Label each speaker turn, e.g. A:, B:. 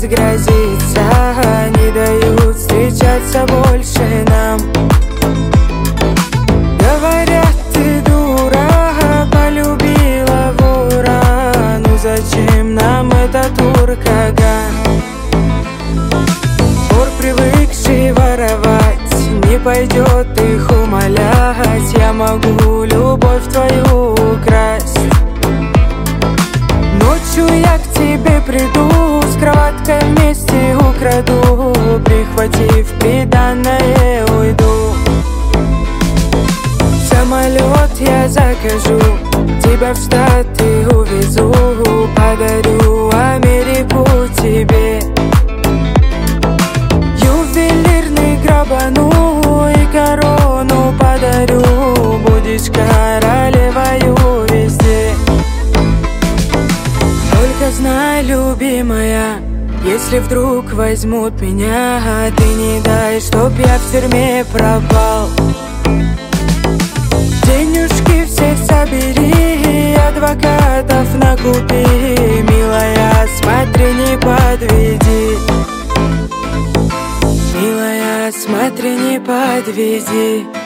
A: опять грозится, не дают встречаться больше нам. Говорят, ты дура, полюбила вора. Ну зачем нам этот уркаган? Вор, привыкший воровать, не пойдет их умолять. Я могу любовь твою украсть. Ночью я к тебе приду, с кроваткой вместе украду. Прихватив приданное, уйду. Самолет я закажу, тебя в Штаты увезу. Подарю Америку тебе. Ювелирный грабану и корону подарю. Будешь королевою везде. Только знай, любимая, если вдруг возьмут меня, ты не дай, чтоб я в тюрьме пропал. Денежки все собери, адвокатов накупи. Милая, смотри, не подведи. Милая, смотри, не подведи.